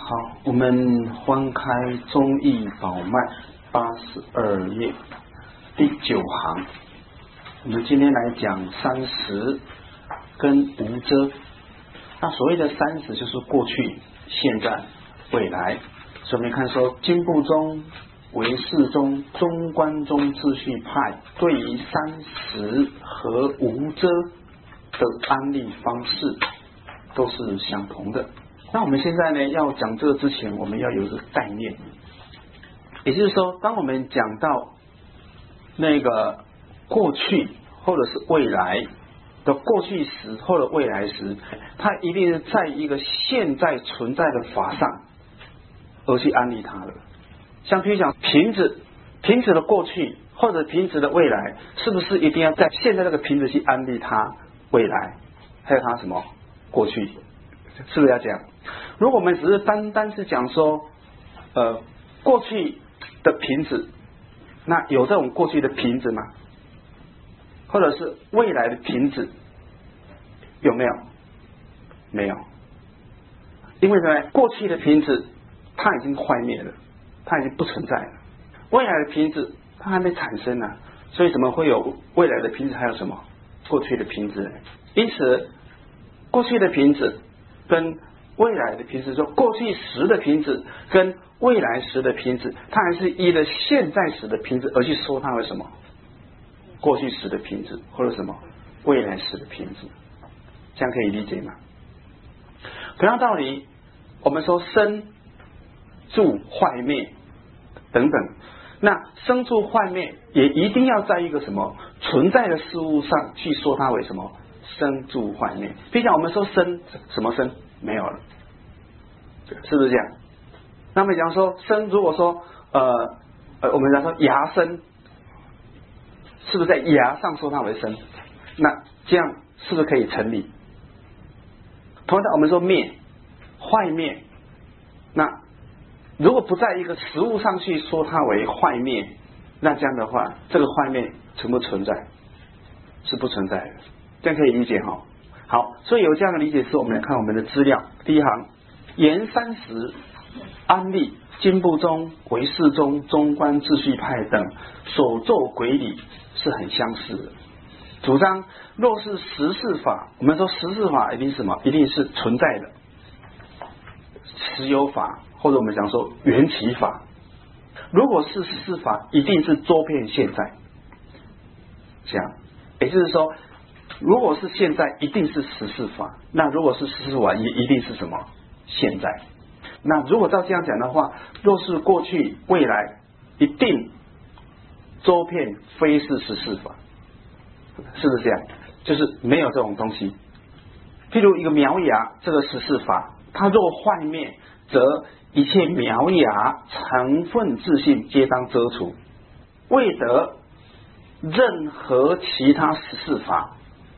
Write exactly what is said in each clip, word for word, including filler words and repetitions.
好，我们翻开《忠义宝脉》八十二页第九行，我们今天来讲三十跟无遮。那所谓的三十就是过去、现在、未来。所以我们看说，经部中、唯识中、中观中秩序派对于三十和无遮的安立方式都是相同的。那我们现在呢，要讲这个之前，我们要有一个概念，也就是说，当我们讲到那个过去或者是未来的过去时或者未来时，它一定是在一个现在存在的法上而去安立它的。像譬如讲瓶子，瓶子的过去或者瓶子的未来，是不是一定要在现在这个瓶子去安立它未来，还有它什么过去？是不是要这样？如果我们只是单单是讲说，呃，过去的瓶子，那有这种过去的瓶子吗？或者是未来的瓶子，有没有？没有，因为呢，过去的瓶子它已经坏灭了，它已经不存在了。未来的瓶子它还没产生呢、啊，所以怎么会有未来的瓶子？还有什么过去的瓶子呢？因此，过去的瓶子跟未来的瓶子，说过去时的瓶子跟未来时的瓶子，它还是依了现在时的瓶子而去说它为什么过去时的瓶子，或者什么未来时的瓶子，这样可以理解吗？同样道理，我们说生住坏灭等等，那生住坏灭也一定要在一个什么存在的事物上去说它为什么生住坏灭。比如讲我们说生，什么生没有了，是不是这样？那么讲说生，如果说呃呃，我们讲说牙生，是不是在牙上说它为生？那这样是不是可以成立？同样的，我们说灭坏灭，那如果不在一个实物上去说它为坏灭，那这样的话，这个坏灭存不存在？是不存在的，这样可以理解哈。好，所以有这样的理解时，我们来看我们的资料。第一行，言三十安立经部中、唯识中、中观秩序派等所作轨理是很相似的。主张若是实事法，我们说实事法一定是什么？一定是存在的实有法，或者我们讲说缘起法。如果是实事法，一定是周遍现在。这样，也就是说，如果是现在，一定是实事法；那如果是实事法，也一定是什么？现在。那如果照这样讲的话，若是过去、未来，一定周遍非是实事法。是不是这样？就是没有这种东西。譬如一个苗芽，这个实事法，它若坏灭，则一切苗芽成分自性皆当遮除，未得任何其他实事法。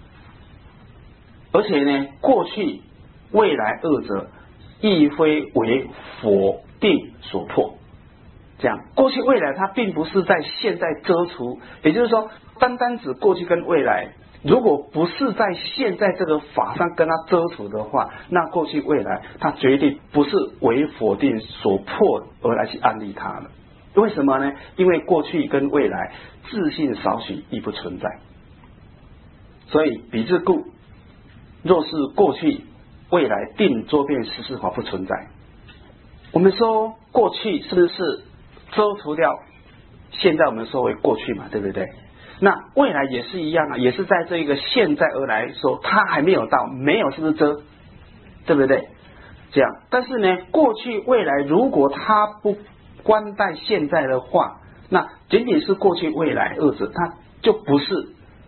而且呢，过去、未来二者亦非为否定所破。这样，过去、未来它并不是在现在遮除，也就是说，单单指过去跟未来，如果不是在现在这个法上跟它遮除的话，那过去、未来它绝对不是为否定所破而来去安立它的。为什么呢？因为过去跟未来自性少许亦不存在，所以彼之故，若是过去、未来定周遍实事法不存在。我们说过去是不是遮除掉现在我们说为过去嘛，对不对？那未来也是一样啊，也是在这一个现在而来说，它还没有到，没有是不是遮？对不对？这样，但是呢，过去、未来如果它不关待现在的话，那仅仅是过去、未来二者，它就不是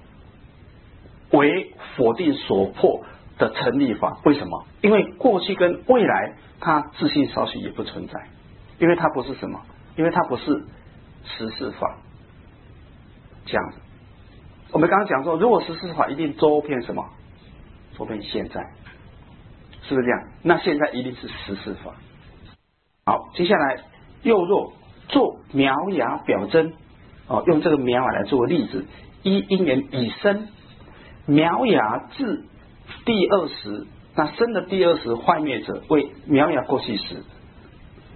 为否定所破的成立法。为什么？因为过去跟未来它自性少许也不存在，因为它不是什么？因为它不是实事法。这样子，我们刚刚讲说，如果实事法一定周遍什么？周遍现在，是不是这样？那现在一定是实事法。好，接下来又若做苗芽表征，哦，用这个苗芽来做个例子，依因缘已生，苗芽至第二时，那生的第二时坏灭者为苗芽过去时，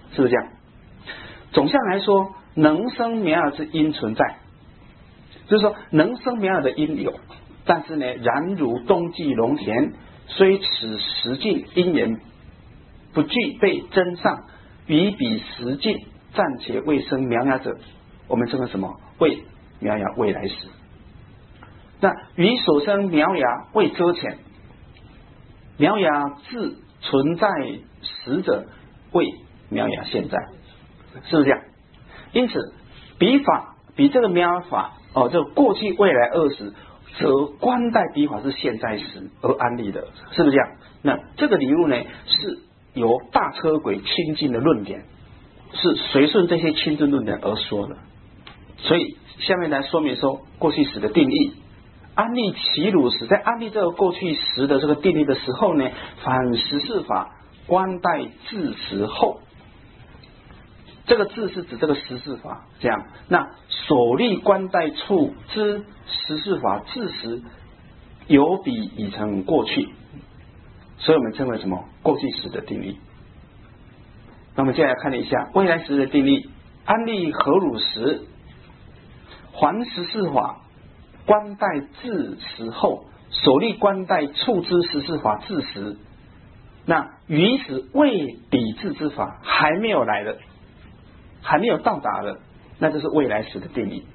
是不是这样？总项来说，能生苗芽之因存在，就是说能生苗芽的因有，但是呢，然如冬季农田，虽此时境因缘不具备真上，于彼时境暂且未生苗芽者，我们称为什么？为苗芽未来时。那于所生苗芽未遮前，苗芽自存在时者，为苗芽现在，是不是这样？因此，彼法比这个苗芽法哦，这个过去、未来二时，则观待彼法是现在时而安立的，是不是这样？那这个理路呢，是由大车轨亲近的论点，是随顺这些亲近论点而说的。所以下面来说明说过去时的定义。安立其汝时，在安立这个过去时的这个定义的时候呢，反时事法观待自时后，这个自是指这个时事法，这样。那所立观待处之时事法自时，有比已成过去，所以我们称为什么？过去时的定义。那么接下来看一下未来时的定义。安立何汝时，还时事法观待自时后，所立观待处之时事法自时，那于时未抵制之法还没有来的，还没有到达的，那就是未来时的定义。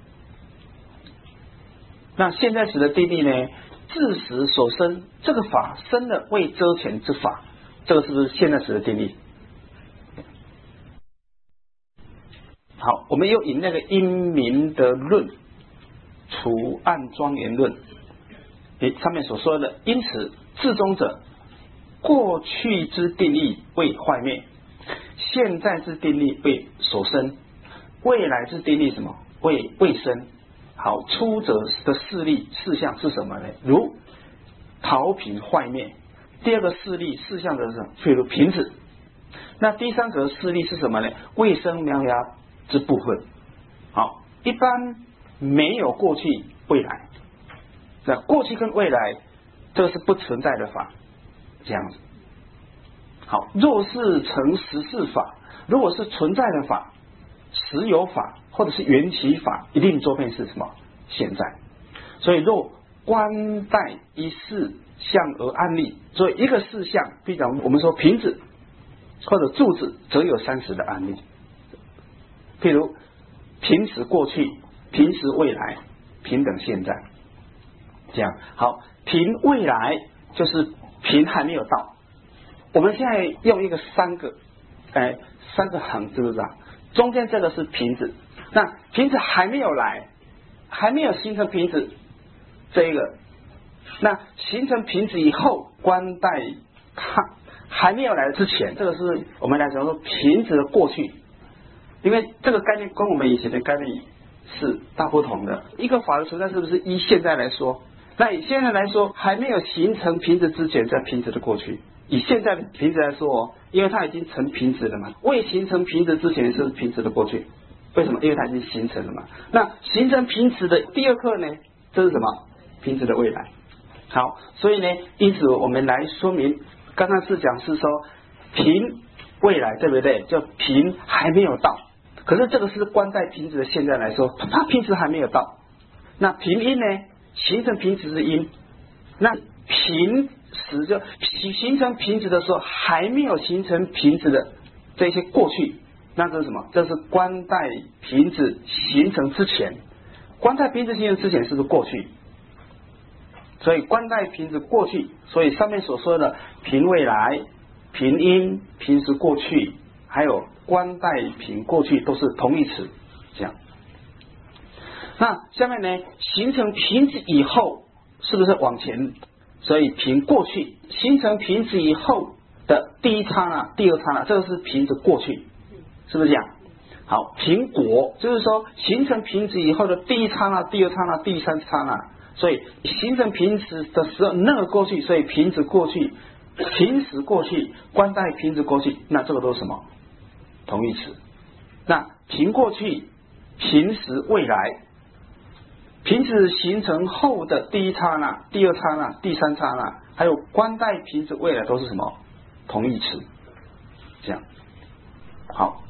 那现在时的定义呢？自时所生这个法生了未遮前之法，这个是不是现在时的定义？好，我们又引那个因明的论除暗庄严论上面所说的，因此至中者，过去之定义未坏灭，现在之定义未所生，未来之定义什么？未未生。好，出者的事例事项是什么呢？如陶瓶坏灭。第二个事例事项的是什么？譬如瓶子。那第三个事例是什么呢？未生苗芽之部分。好，一般没有过去未来，那过去跟未来这个是不存在的法，这样子。好，若是成实事法，如果是存在的法，实有法或者是缘起法，一定周遍是什么？现在。所以若观待一事项而安立，所以一个事项，比如讲我们说瓶子或者柱子，则有三十的安立。譬如平时过去、平时未来、平等现在，这样。好，平未来就是平还没有到。我们现在用一个三个，哎，三个横，是不是啊？中间这个是瓶子，那瓶子还没有来，还没有形成瓶子，这一个，那形成瓶子以后，观待它还没有来之前，这个是我们来讲说瓶子的过去。因为这个概念跟我们以前的概念是大不同的。一个法的存在是不是依现在来说？那以现在来说，还没有形成瓶子之前，在瓶子的过去。以现在的瓶子来说哦，因为它已经成瓶子了嘛，未形成瓶子之前是瓶子的过去。为什么？因为它已经形成了嘛。那形成瓶子的第二刻呢？这是什么？瓶子的未来。好，所以呢，因此我们来说明，刚刚是讲是说瓶未来，对不对？就瓶还没有到。可是这个是观待瓶子的现在来说，它瓶子还没有到。那瓶因呢？形成瓶子是因，那瓶时就形成瓶子的时候，还没有形成瓶子的这些过去，那这是什么？这是观待瓶子形成之前。观待瓶子形成之前是不是过去？所以观待瓶子过去，所以上面所说的瓶未来、瓶因、瓶时过去，还有观待瓶过去都是同义词，这样。那下面呢，形成瓶子以后是不是往前？所以瓶过去形成瓶子以后的第一刹那、第二刹那，这个是瓶子过去，是不是这样？好，苹果就是说形成瓶子以后的第一刹那、第二刹那、第三刹那，所以形成瓶子的时候那个过去，所以瓶子过去、瓶时过去、观待瓶子过去，那这个都是什么？同义词。那瓶过去、瓶时未来。瓶子形成后的第一刹那、第二刹那、第三刹那，还有观待瓶子未来都是什么？同义词。这样。好，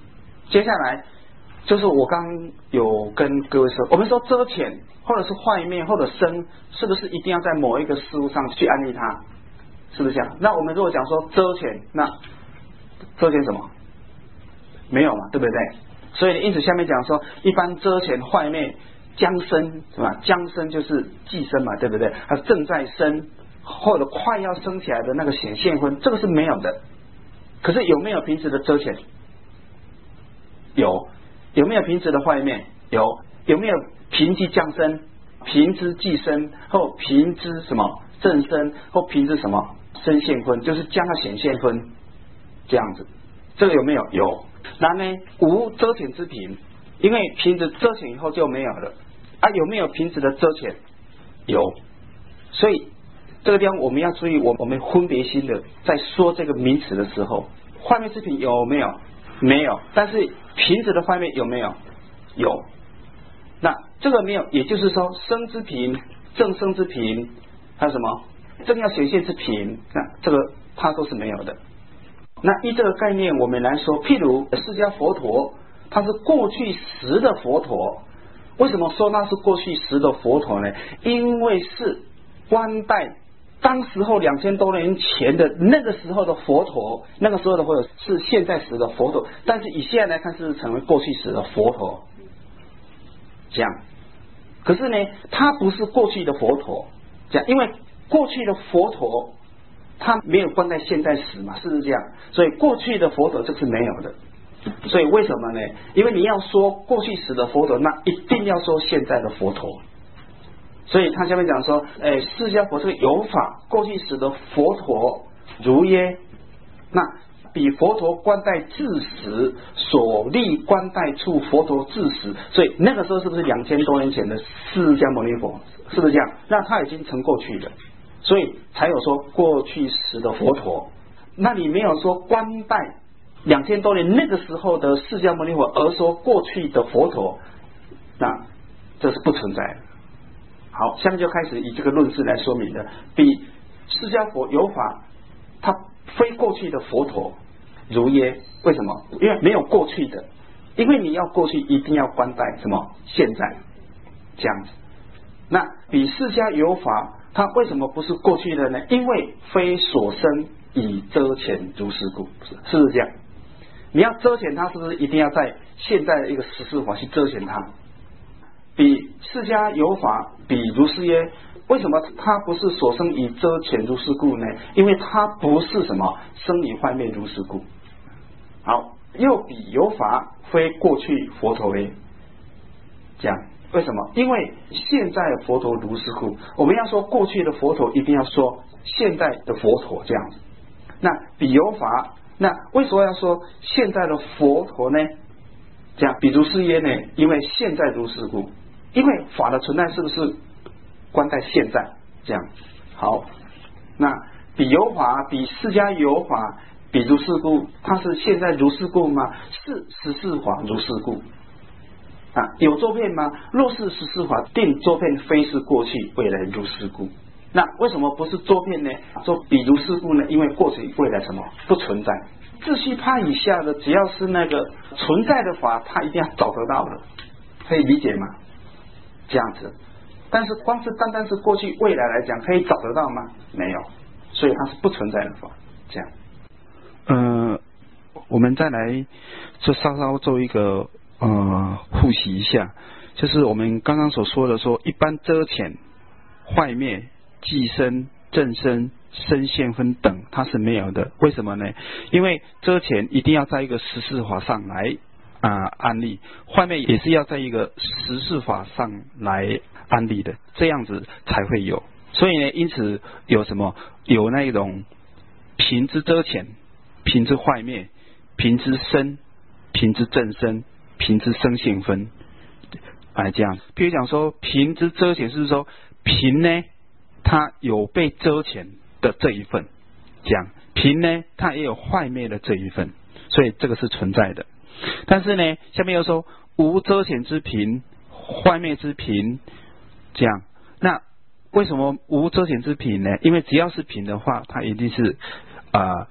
接下来就是我刚有跟各位说，我们说遮潜或者是坏灭或者生，是不是一定要在某一个事物上去安立它？是不是这样？那我们如果讲说遮潜，那遮潜什么？没有嘛，对不对？所以因此下面讲说，一般遮潜坏灭将生是吧？将生就是既生嘛，对不对？它正在生或者快要生起来的那个显现分，这个是没有的。可是有没有平时的遮潜？有。有没有平时的坏灭？有。有没有平之降生、平之既生或平之什么正生或平之什么生现分？就是将它显现分这样子，这个有没有？有。然后呢，无遮潜之平，因为平时遮潜以后就没有了啊。有没有平时的遮潜？有。所以这个地方我们要注意，我我们分别心的在说这个名词的时候，坏灭之平有没有？没有。但是平时的坏灭有没有？有。那这个没有，也就是说生之平、正生之平，还有什么正要显现之平，那这个它都是没有的。那依这个概念我们来说，譬如释迦佛陀，他是过去时的佛陀。为什么说那是过去时的佛陀呢？因为是观待当时候两千多年前的那个时候的佛陀，那个时候的佛陀是现在时的佛陀，但是以现在来看是成为过去时的佛陀，这样。可是呢，他不是过去的佛陀，这样，因为过去的佛陀他没有观待现在时嘛，是不是这样？所以过去的佛陀这是没有的。所以为什么呢？因为你要说过去时的佛陀，那一定要说现在的佛陀。所以他下面讲说，哎，释迦佛这个有法过去时的佛陀如耶，那比佛陀观待自时所立观待处佛陀自时，所以那个时候是不是两千多年前的释迦牟尼佛？是不是这样？那他已经成过去了，所以才有说过去时的佛陀。那你没有说观待两千多年那个时候的释迦牟尼佛，而说过去的佛陀，那这是不存在的。好，下面就开始以这个论事来说明了，比释迦佛有法，他非过去的佛陀如耶。为什么？因为没有过去的，因为你要过去一定要观待什么现在这样子。那比释迦有法，他为什么不是过去的呢？因为非所生以遮潜如是故，是是不是这样？你要遮潜它，是不是一定要在现在的一个十四法去遮潜它？比释迦有法比如是耶，为什么它不是所生以遮潜如是故呢？因为它不是什么生以坏灭如是故。好，又比有法非过去佛陀耶，这样为什么？因为现在佛陀如是故，我们要说过去的佛陀，一定要说现在的佛陀这样子。那比有法，那为什么要说现在的佛陀呢？这样比如是耶呢？因为现在如是故。因为法的存在是不是观待现在这样？好，那比有法比释迦有法比如是故，它是现在如是故吗？是十四法如是故啊。有作片吗？若是十四法定作片，非是过去未来如是故。那为什么不是作片呢？说比如是故呢？因为过去未来什么不存在。自序派以下的，只要是那个存在的法，它一定要找得到的，可以理解吗？这样子，但是光是单单是过去未来来讲，可以找得到吗？没有，所以它是不存在的法。这样， 呃，我们再来就稍稍做一个呃复习一下，就是我们刚刚所说的说，一般遮潜、坏灭、寄生、正生、生现分等，它是没有的。为什么呢？因为遮潜一定要在一个十四法上来。啊、呃，安立坏灭也是要在一个十四法上来安立的，这样子才会有。所以呢，因此有什么有那种平之遮潜、平之坏灭、平之生、平之正生、平之生现分，哎，这样。譬如讲说平之遮潜，是说平呢，它有被遮潜的这一份，这样平呢，它也有坏灭的这一份，所以这个是存在的。但是呢，下面又说无遮潜之平，坏灭之平，这样。那为什么无遮潜之平呢？因为只要是平的话，它一定是啊、呃、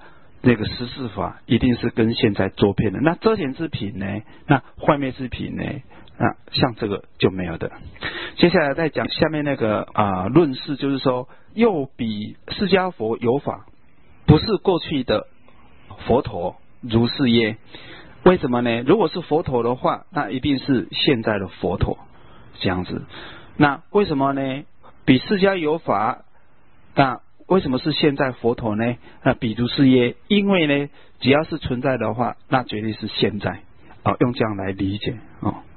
那个十四法一定是跟现在作骗的。那遮显之品呢？那幻灭之品呢？啊，像这个就没有的。接下来再讲下面那个啊论事，就是说又比释迦佛有法，不是过去的佛陀，如是耶？为什么呢？如果是佛陀的话，那一定是现在的佛陀这样子。那为什么呢？比释迦有法，那为什么是现在佛陀呢？那比如是耶？因为呢，只要是存在的话，那绝对是现在啊，用这样来理解啊。